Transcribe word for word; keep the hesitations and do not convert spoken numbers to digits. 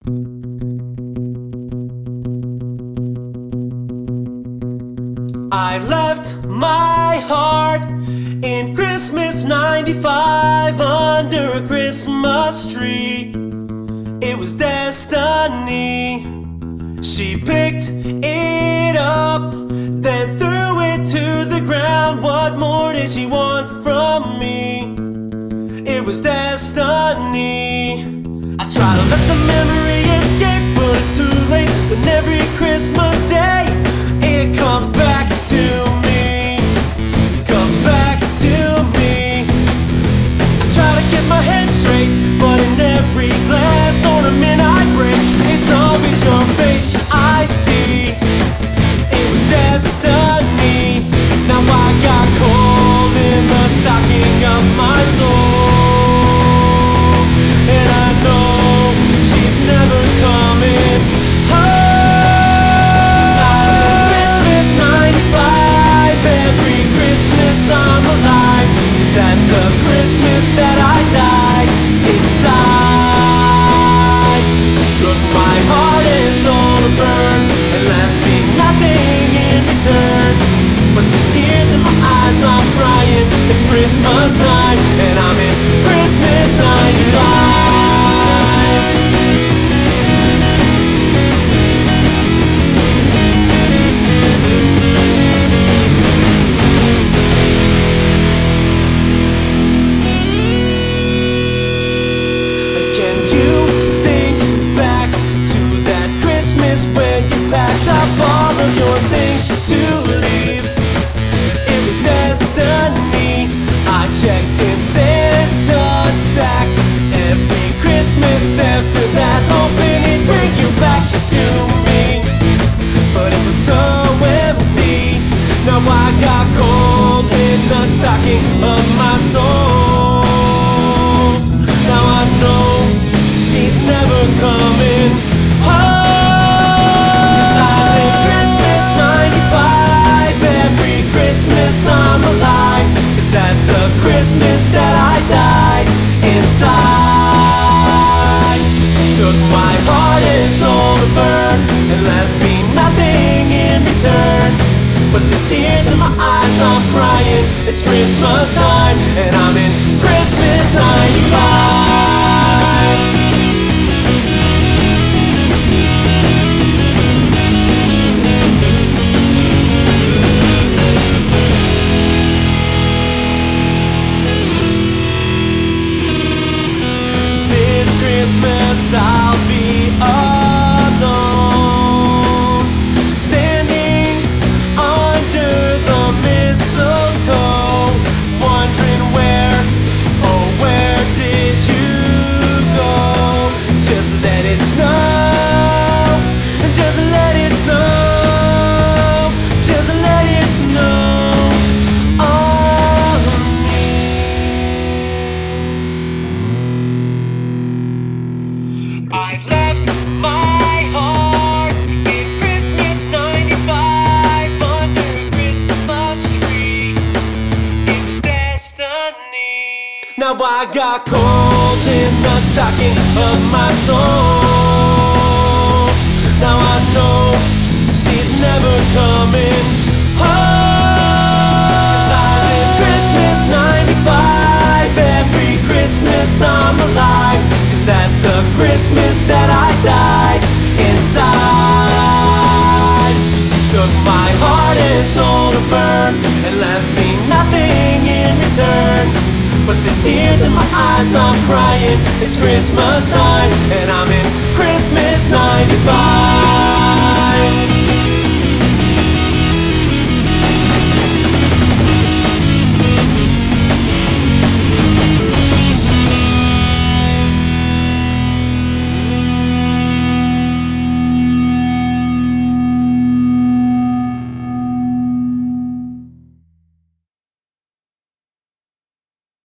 I left my heart in Christmas ninety-five under a Christmas tree. It was destiny. She picked it up, then threw it to the ground. What more did she want from me? It was destiny. I try to let the memory escape, but it's too late. And every Christmas day it comes back to me, comes back to me. I try to get my head straight, but in every glass ornament I break, it's always your face I see. It was destiny. Now I got cold in the stocking of my soul, and I know she's never coming home. Every Christmas I'm alive, 'cause that's the Christmas that I died inside. She took my heart and soul to burn, and left me nothing in return. But there's tears in my eyes, I'm crying. It's Christmas time, and I'm in Christmas ninety-five. When you packed up all of your things to leave, it was destiny. I checked in Santa's sack every Christmas after that, hoping it'd bring you back to me, but it was so empty. Now I got cold in the stocking of my soul. Now I know she's never coming home. Christmas I'm alive, 'cause that's the Christmas that I died inside. She took my heart and soul to burn, and left me nothing in return. But there's tears in my eyes, I'm crying. It's Christmas time, and I'm in Christmas ninety-five. I'll be alone, standing under the mistletoe, wondering where, oh where did you go? Just let it snow, just let it snow, just let it snow on me. I left my heart in Christmas ninety-five under a Christmas tree. It was destiny. Now I got cold in the stocking of my soul. Now I know she's never coming home. 'Cause I live Christmas ninety-five. Every Christmas I'm alive, 'cause that's the Christmas that I died inside. She took my heart and soul to burn, and left me nothing in return. But there's tears in my eyes, I'm crying. It's Christmas time, and I'm in Christmas ninety-five.